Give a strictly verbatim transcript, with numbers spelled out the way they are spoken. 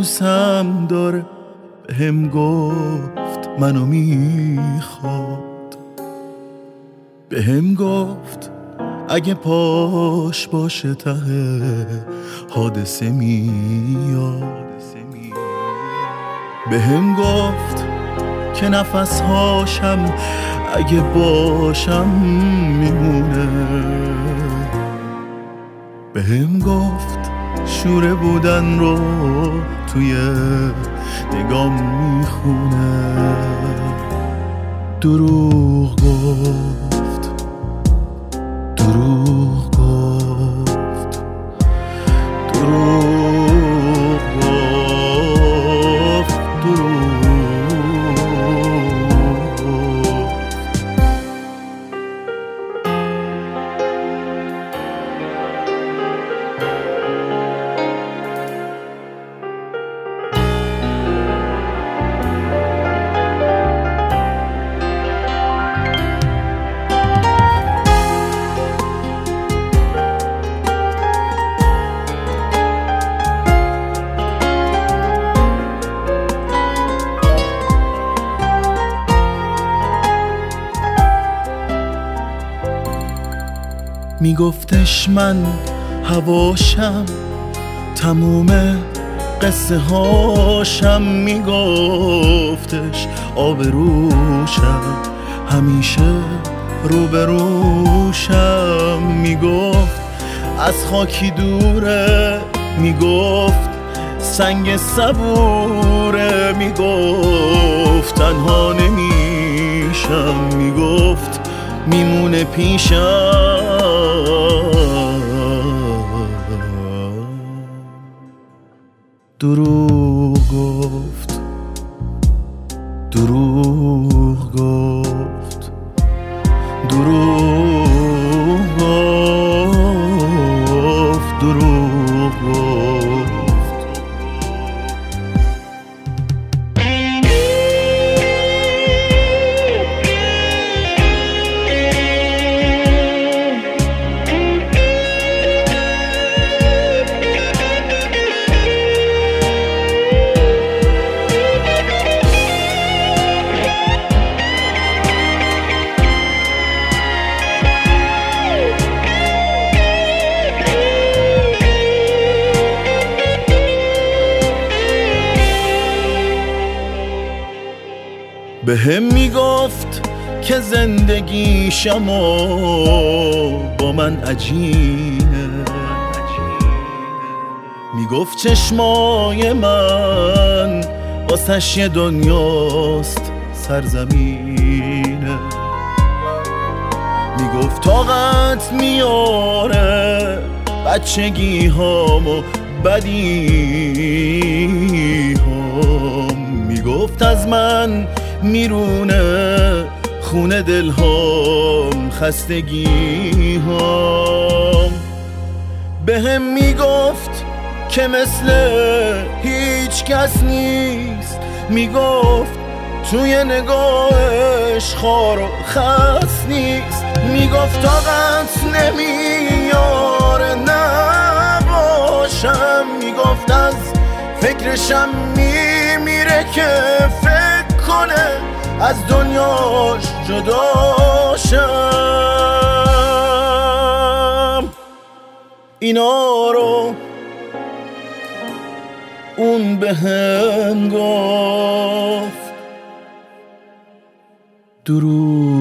دوستم داره، بهم گفت منو میخواد، بهم گفت اگه پاش باشه ته حادثه میاد، بهم گفت که نفس هاشم اگه باشم میمونه، بهم گفت شوره بودن رو توی نگام میخونه. دروغ گفت، دروغ گفت، دروغ گفت، دروغ میگفتش من هواشم، تموم قصه هاشم، میگفتش آبروشم، همیشه روبروشم، میگفت از خاکی دوره، میگفت سنگ صبوره، میگفت تنها نمیشم، میگفت میمونه پیشم. دروغ گفت، دروغ گفت، دروغ گفت، دروغ گفت. بهم میگفت که زندگیشم و با من عجینه، میگفت چشمای من واسش یه دنیاست سرزمینه، میگفت طاقت میاره بچگی هامو بدی هام، میگفت از من میرونه خونه دل هام، خستگی هام، بهم میگفت که مثل هیچ کس نیست، میگفت توی نگاهش خار و خس نیست، میگفت طاقت نمیاره نباشم، میگفت از فکرشم میمیره که فکر کنه از دنیاش جداشم. اینا رو اون بهم گفت، دروغ